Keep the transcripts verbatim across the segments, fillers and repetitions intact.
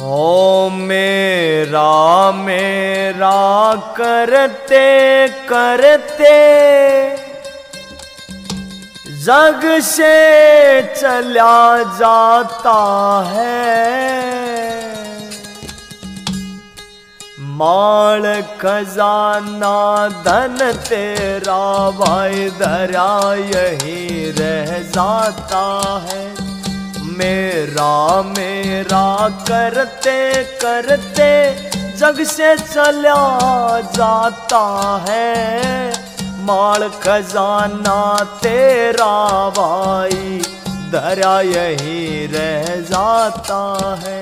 हो मेरा मेरा करते करते जग से चला जाता है। माल खजाना धन तेरा भाई धरा यही रह जाता है। मेरा मेरा करते करते जग से चला जाता है। माल खजाना तेरा भाई धरा यही रह जाता है।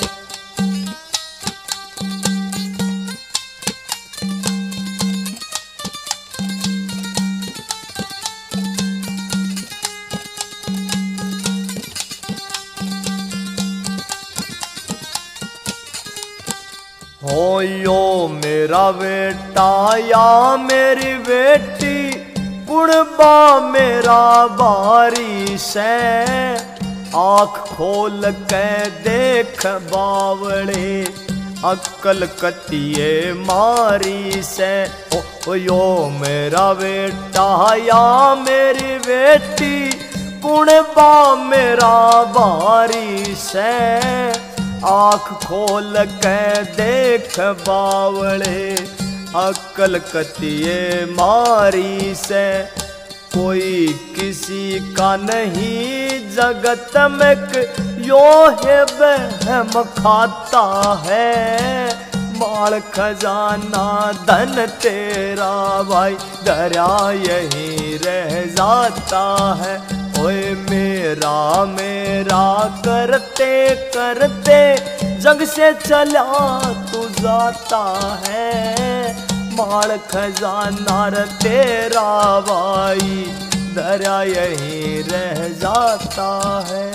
हो यो मेरा बेटा या मेरी बेटी कुड़बा मेरा बारिश है। आँख खोल के देख बावड़े अक्ल कतिये मारी से। ओ यो मेरा बेटा या मेरी बेटी कुड़बा मेरा बारिश है। आँख खोल के देख बावड़े अक्ल कतिये मारी से। कोई किसी का नहीं जगत में यो है बहम खाता है। माल खजाना धन तेरा भाई धरा यही रह जाता है। ओए मेरा मेरा करते करते जग से चला तू जाता है। माल खजाना तेरा भाई धरा यही रह जाता है।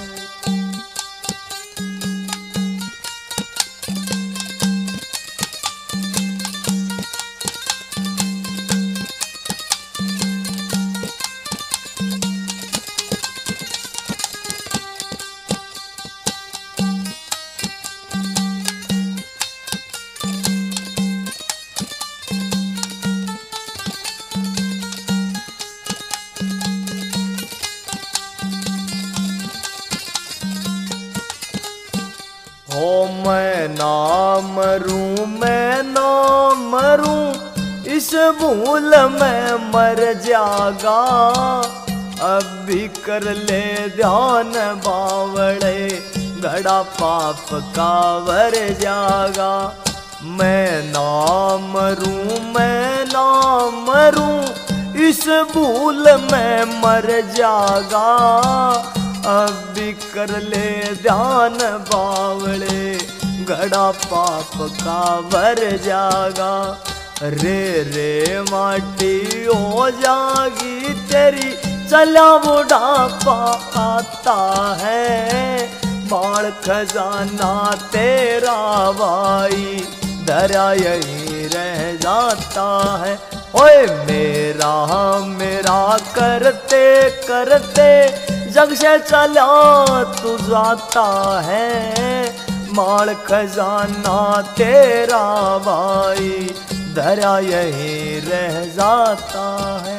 हो मैं ना मरूं मैं ना मरूं इस भूल में मर जागा। अब भी कर ले ध्यान बावड़े घड़ा पाप का वर जागा। मैं ना मरूं मैं ना मरूं इस भूल में मर जागा। अब भी कर ले ध्यान बावड़े घड़ा पाप का वर जागा। रे रे माटी हो जागी तेरी चला बुढ़ापा आता है। माल खजाना तेरा भाई धरा यही रह जाता है। ओए मेरा मेरा करते करते जग से चला तू जाता है। माल खजाना तेरा भाई धरा यही रह जाता है।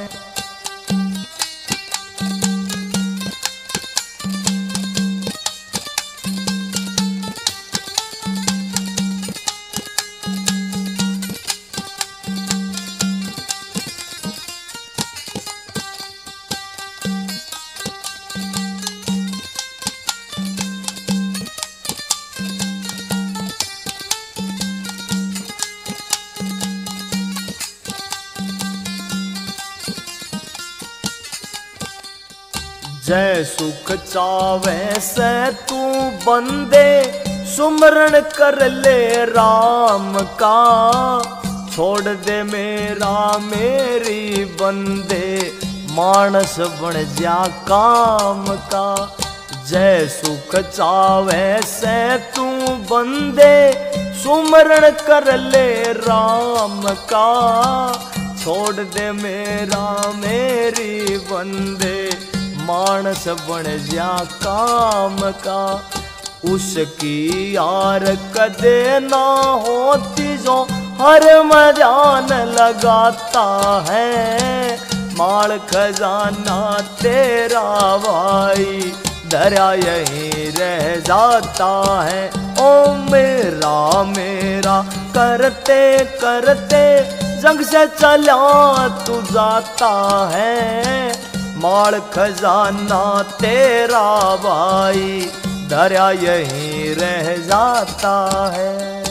जय सुख चावे से तू बंदे सुमरण कर ले राम का। छोड़ दे मेरा मेरी बंदे मानस बन जा काम का। जय सुख चावे से तू बंदे सुमरण कर ले राम का। छोड़ दे मेरा मेरी बंदे मानस बन जा काम का। उसकी यार कदे ना होती जो हर मजान लगाता है। माल खजाना तेरा भाई दरिया यहीं रह जाता है। ओ मेरा मेरा करते करते जंग से चला तू जाता है। माल खजाना तेरा भाई दरिया यहीं रह जाता है।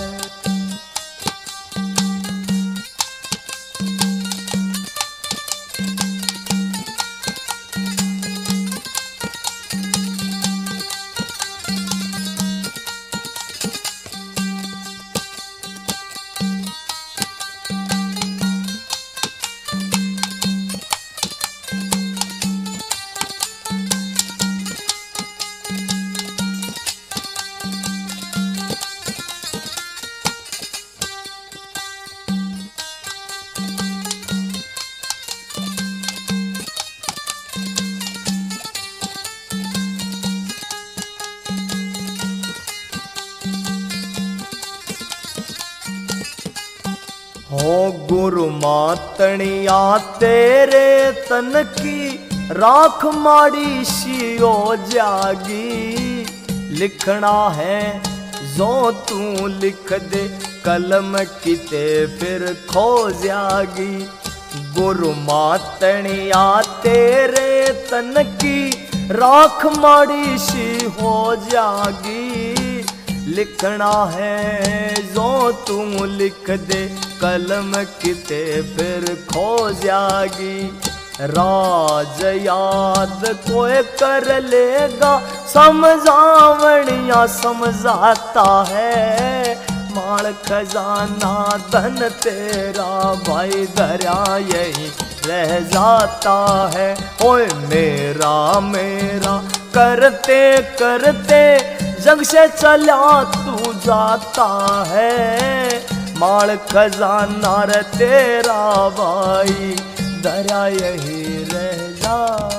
हो गुरु मातनिया तेरे तन की राख माड़ी सी हो जागी। लिखना है जो तू लिख दे कलम किते फिर खो जागी। गुरु मातनिया तेरे तन की राख माड़ी सी हो जागी। लिखना है जो तू लिख दे कलम किते फिर खो जागी। राज याद कोई कर लेगा समझावनिया समझाता है। माल खजाना धन तेरा भाई दरिया यही रह जाता है। ओए मेरा मेरा करते करते जंग से चला तू जाता है। माल खजाना रे तेरा भाई दरिया यही रह जा।